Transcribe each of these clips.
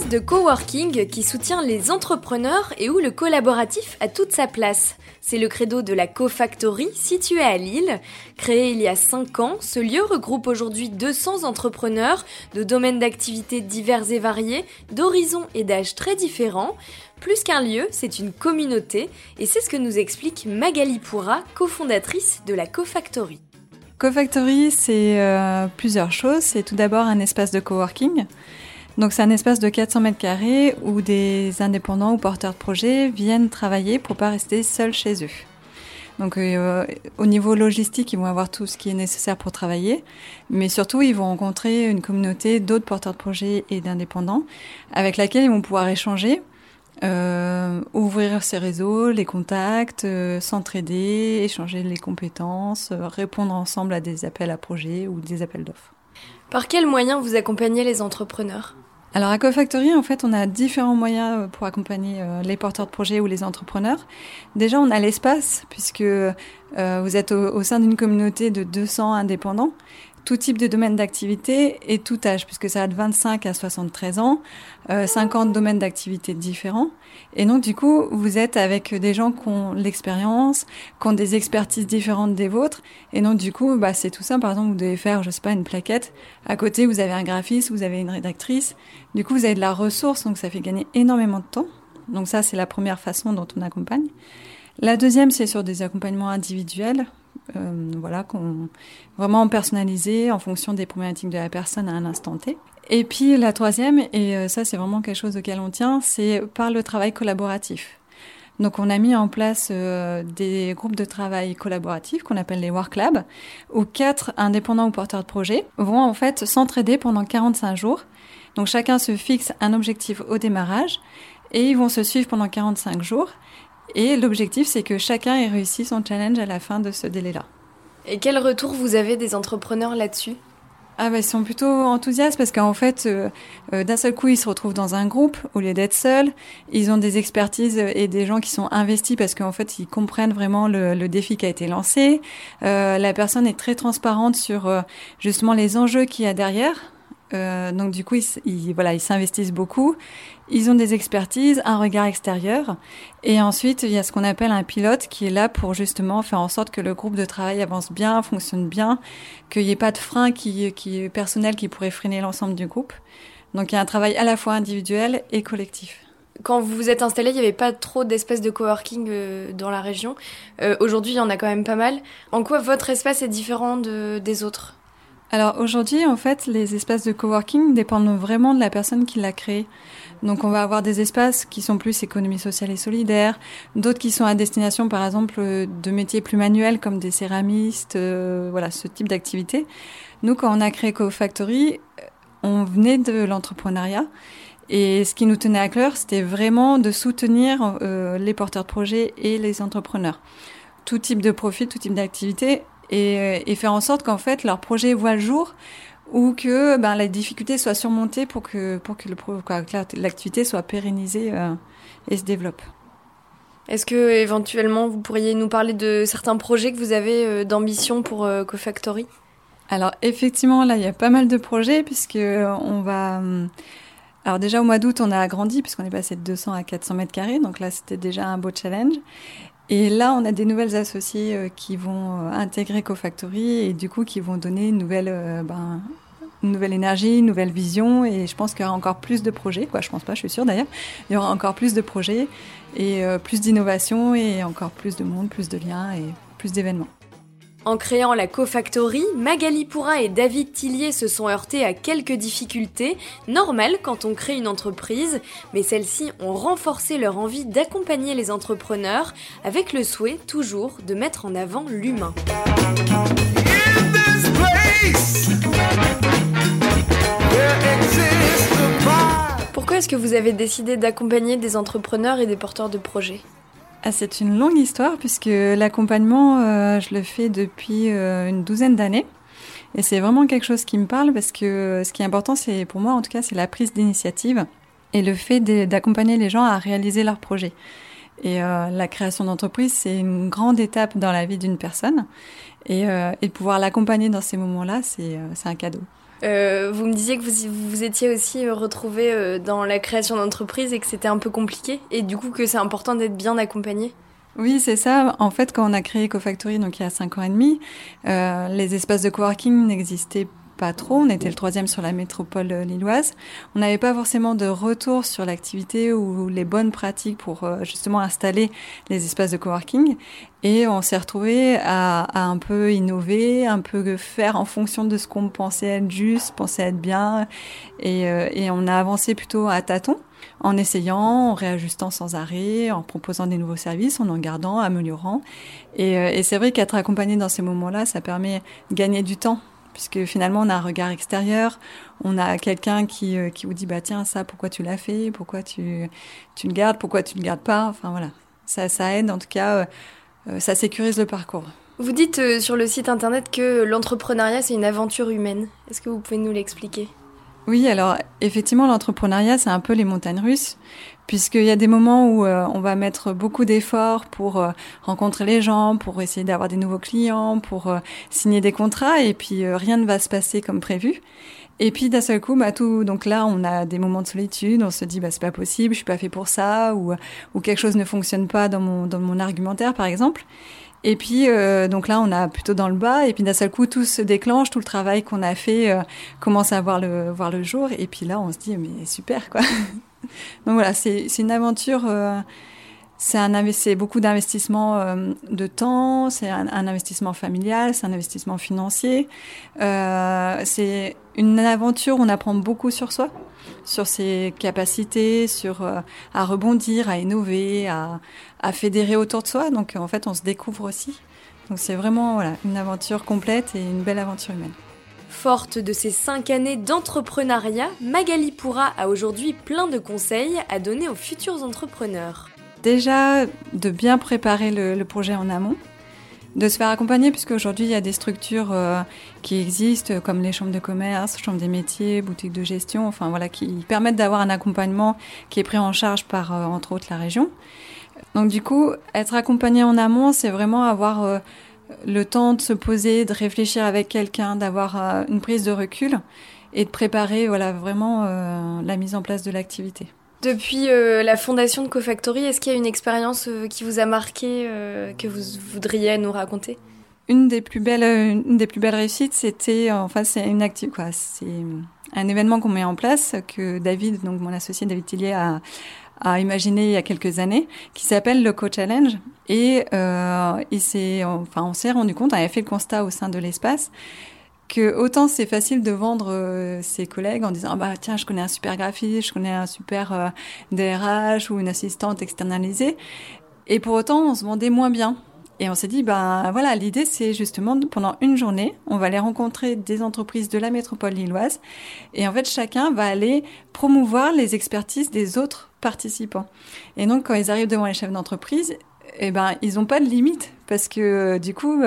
de coworking qui soutient les entrepreneurs et où le collaboratif a toute sa place. C'est le credo de la CoFactory, située à Lille. Créé il y a 5 ans, ce lieu regroupe aujourd'hui 200 entrepreneurs de domaines d'activités divers et variés, d'horizons et d'âges très différents. Plus qu'un lieu, c'est une communauté et c'est ce que nous explique Magali Pourra, cofondatrice de la CoFactory. CoFactory, c'est plusieurs choses. C'est tout d'abord un espace de coworking. Donc c'est un espace de 400 mètres carrés où des indépendants ou porteurs de projets viennent travailler pour pas rester seuls chez eux. Donc au niveau logistique, ils vont avoir tout ce qui est nécessaire pour travailler, mais surtout ils vont rencontrer une communauté d'autres porteurs de projets et d'indépendants avec laquelle ils vont pouvoir échanger, ouvrir ses réseaux, les contacts, s'entraider, échanger les compétences, répondre ensemble à des appels à projets ou des appels d'offres. Par quels moyens vous accompagnez les entrepreneurs ? Alors à CoFactory, en fait, on a différents moyens pour accompagner les porteurs de projets ou les entrepreneurs. Déjà, on a l'espace, puisque vous êtes au sein d'une communauté de 200 indépendants, tout type de domaine d'activité et tout âge, puisque ça va de 25 à 73 ans, 50 domaines d'activité différents. Et donc, du coup, vous êtes avec des gens qui ont l'expérience, qui ont des expertises différentes des vôtres. Et donc, du coup, c'est tout simple. Par exemple, vous devez faire, je sais pas, une plaquette. À côté, vous avez un graphiste, vous avez une rédactrice. Du coup, vous avez de la ressource, donc ça fait gagner énormément de temps. Donc ça, c'est la première façon dont on accompagne. La deuxième, c'est sur des accompagnements individuels. Vraiment personnalisé en fonction des problématiques de la personne à un instant T. Et puis la troisième, et ça c'est vraiment quelque chose auquel on tient, c'est par le travail collaboratif. Donc on a mis en place des groupes de travail collaboratifs qu'on appelle les Work Labs, où 4 indépendants ou porteurs de projets vont en fait s'entraider pendant 45 jours. Donc chacun se fixe un objectif au démarrage et ils vont se suivre pendant 45 jours. Et l'objectif, c'est que chacun ait réussi son challenge à la fin de ce délai-là. Et quel retour vous avez des entrepreneurs là-dessus ? Ils sont plutôt enthousiastes parce qu'en fait, d'un seul coup, ils se retrouvent dans un groupe au lieu d'être seuls. Ils ont des expertises et des gens qui sont investis parce qu'en fait, ils comprennent vraiment le défi qui a été lancé. La personne est très transparente sur justement les enjeux qu'il y a derrière. Donc du coup, ils s'investissent beaucoup. Ils ont des expertises, un regard extérieur. Et ensuite, il y a ce qu'on appelle un pilote qui est là pour justement faire en sorte que le groupe de travail avance bien, fonctionne bien, qu'il n'y ait pas de frein personnel qui pourrait freiner l'ensemble du groupe. Donc il y a un travail à la fois individuel et collectif. Quand vous vous êtes installé, il n'y avait pas trop d'espaces de coworking dans la région. Aujourd'hui, il y en a quand même pas mal. En quoi votre espace est différent des autres ? Alors aujourd'hui, en fait, les espaces de coworking dépendent vraiment de la personne qui l'a créé. Donc on va avoir des espaces qui sont plus économie sociale et solidaire, d'autres qui sont à destination par exemple de métiers plus manuels comme des céramistes, ce type d'activité. Nous, quand on a créé CoFactory, on venait de l'entrepreneuriat et ce qui nous tenait à cœur, c'était vraiment de soutenir les porteurs de projets et les entrepreneurs. Tout type de profil, tout type d'activité et faire en sorte qu'en fait leur projet voit le jour ou que la difficulté soit surmontée pour que l'activité soit pérennisée et se développe. Est-ce que éventuellement vous pourriez nous parler de certains projets que vous avez d'ambition pour CoFactory ? Alors effectivement, là il y a pas mal de projets puisque on va... Alors déjà au mois d'août on a agrandi puisqu'on est passé de 200 à 400 mètres carrés, donc là c'était déjà un beau challenge. Et là, on a des nouvelles associées qui vont intégrer CoFactory et du coup qui vont donner une nouvelle énergie, une nouvelle vision. Et je pense qu'il y aura encore plus de projets. Je pense pas, je suis sûre d'ailleurs. Il y aura encore plus de projets et plus d'innovation et encore plus de monde, plus de liens et plus d'événements. En créant la CoFactory, Magali Pourra et David Tillier se sont heurtés à quelques difficultés, normales quand on crée une entreprise, mais celles-ci ont renforcé leur envie d'accompagner les entrepreneurs, avec le souhait toujours de mettre en avant l'humain. Pourquoi est-ce que vous avez décidé d'accompagner des entrepreneurs et des porteurs de projets ? C'est une longue histoire puisque l'accompagnement, je le fais depuis une douzaine d'années. Et c'est vraiment quelque chose qui me parle parce que ce qui est important, c'est pour moi en tout cas, c'est la prise d'initiative et le fait d'accompagner les gens à réaliser leurs projets. Et la création d'entreprise, c'est une grande étape dans la vie d'une personne. Et de pouvoir l'accompagner dans ces moments-là, c'est un cadeau. Vous me disiez que vous étiez aussi retrouvé dans la création d'entreprise et que c'était un peu compliqué et du coup que c'est important d'être bien accompagné. Oui, c'est ça. En fait, quand on a créé CoFactory, donc il y a 5 ans et demi, les espaces de coworking n'existaient pas trop. On était le 3e sur la métropole lilloise. On n'avait pas forcément de retour sur l'activité ou les bonnes pratiques pour justement installer les espaces de coworking. Et on s'est retrouvé à un peu innover, un peu faire en fonction de ce qu'on pensait être juste, pensait être bien. Et on a avancé plutôt à tâtons, en essayant, en réajustant sans arrêt, en proposant des nouveaux services, en gardant, améliorant. Et c'est vrai qu'être accompagné dans ces moments-là, ça permet de gagner du temps. Puisque finalement, on a un regard extérieur, on a quelqu'un qui vous dit, bah tiens, ça, pourquoi tu l'as fait, pourquoi tu le gardes, pourquoi tu le gardes pas. Enfin voilà, ça aide en tout cas, ça sécurise le parcours. Vous dites sur le site internet que l'entrepreneuriat, c'est une aventure humaine. Est-ce que vous pouvez nous l'expliquer ? Oui, alors effectivement, l'entrepreneuriat, c'est un peu les montagnes russes, puisqu'il y a des moments où on va mettre beaucoup d'efforts pour rencontrer les gens, pour essayer d'avoir des nouveaux clients, pour signer des contrats, et puis rien ne va se passer comme prévu. Et puis d'un seul coup, donc là, on a des moments de solitude, on se dit c'est pas possible, je suis pas fait pour ça, ou quelque chose ne fonctionne pas dans mon argumentaire, par exemple. Et puis, donc là, on a plutôt dans le bas. Et puis, d'un seul coup, tout se déclenche, tout le travail qu'on a fait commence à voir le jour. Et puis là, on se dit, mais super, quoi. Donc voilà, c'est une aventure. C'est beaucoup d'investissement de temps. C'est un investissement familial. C'est un investissement financier. C'est une aventure où on apprend beaucoup sur soi, sur ses capacités, à rebondir, à innover, à fédérer autour de soi. Donc en fait, on se découvre aussi. Donc c'est vraiment une aventure complète et une belle aventure humaine. Forte de ses 5 années d'entrepreneuriat, Magali Pourra a aujourd'hui plein de conseils à donner aux futurs entrepreneurs. Déjà, de bien préparer le projet en amont, de se faire accompagner, puisque aujourd'hui il y a des structures qui existent, comme les chambres de commerce, chambres des métiers, boutiques de gestion, enfin voilà, qui permettent d'avoir un accompagnement qui est pris en charge par, entre autres, la région. Donc du coup, être accompagné en amont, c'est vraiment avoir le temps de se poser, de réfléchir avec quelqu'un, d'avoir une prise de recul et de préparer vraiment la mise en place de l'activité. Depuis la fondation de CoFactory, est-ce qu'il y a une expérience qui vous a marqué, que vous voudriez nous raconter ? Une des plus belles réussites, c'était, c'est un événement qu'on met en place, que David, donc mon associé David Tillier, a imaginé il y a quelques années, qui s'appelle le Co-Challenge. Et on s'est rendu compte, on avait fait le constat au sein de l'espace, que autant c'est facile de vendre ses collègues en disant tiens, je connais un super graphiste, je connais un super DRH ou une assistante externalisée, et pour autant on se vendait moins bien. Et on s'est dit l'idée c'est justement pendant une journée, on va aller rencontrer des entreprises de la métropole lilloise, et en fait chacun va aller promouvoir les expertises des autres participants. Et donc quand ils arrivent devant les chefs d'entreprise, ils n'ont pas de limite, parce que du coup,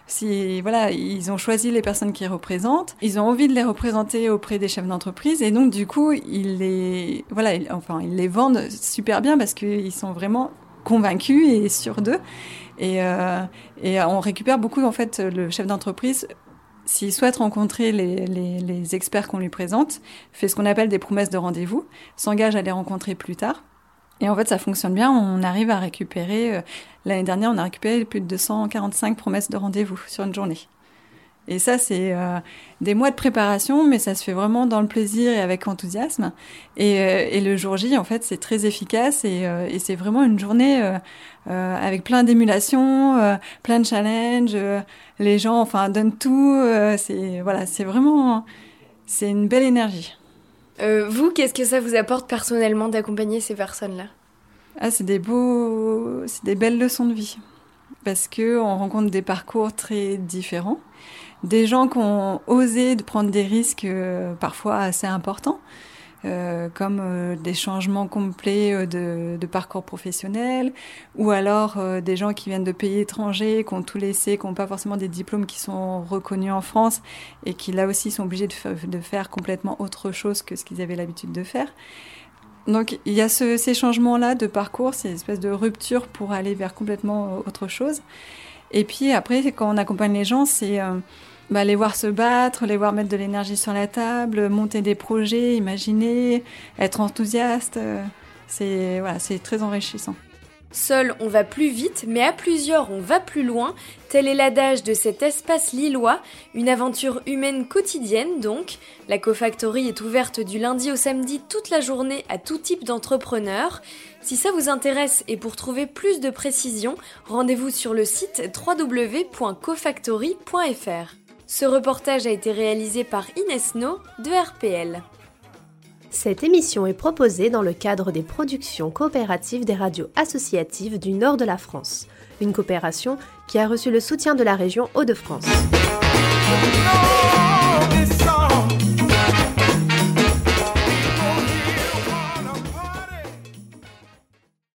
ils ont choisi les personnes qu'ils représentent, ils ont envie de les représenter auprès des chefs d'entreprise, et donc du coup, ils les vendent super bien parce qu'ils sont vraiment convaincus et sûrs d'eux. Et on récupère beaucoup, en fait, le chef d'entreprise, s'il souhaite rencontrer les experts qu'on lui présente, fait ce qu'on appelle des promesses de rendez-vous, s'engage à les rencontrer plus tard. Et en fait, ça fonctionne bien. On arrive à récupérer, l'année dernière, on a récupéré plus de 245 promesses de rendez-vous sur une journée. Et ça, c'est des mois de préparation, mais ça se fait vraiment dans le plaisir et avec enthousiasme. Et le jour J, en fait, c'est très efficace et c'est vraiment une journée avec plein d'émulation, plein de challenges. Les gens, donnent tout. C'est une belle énergie. Vous, qu'est-ce que ça vous apporte personnellement d'accompagner ces personnes-là ? C'est des belles leçons de vie. Parce qu'on rencontre des parcours très différents. Des gens qui ont osé de prendre des risques parfois assez importants, comme des changements complets de parcours professionnel, ou alors des gens qui viennent de pays étrangers, qui ont tout laissé, qui n'ont pas forcément des diplômes qui sont reconnus en France, et qui là aussi sont obligés de faire complètement autre chose que ce qu'ils avaient l'habitude de faire. Donc il y a ces changements-là de parcours, ces espèces de ruptures pour aller vers complètement autre chose. Et puis après, quand on accompagne les gens, c'est les voir se battre, les voir mettre de l'énergie sur la table, monter des projets, imaginer, être enthousiaste. C'est très enrichissant. Seul, on va plus vite, mais à plusieurs, on va plus loin. Tel est l'adage de cet espace lillois, une aventure humaine quotidienne donc. La CoFactory est ouverte du lundi au samedi toute la journée à tout type d'entrepreneurs. Si ça vous intéresse et pour trouver plus de précisions, rendez-vous sur le site www.cofactory.fr. Ce reportage a été réalisé par Inès No de RPL. Cette émission est proposée dans le cadre des productions coopératives des radios associatives du nord de la France, une coopération qui a reçu le soutien de la région Hauts-de-France.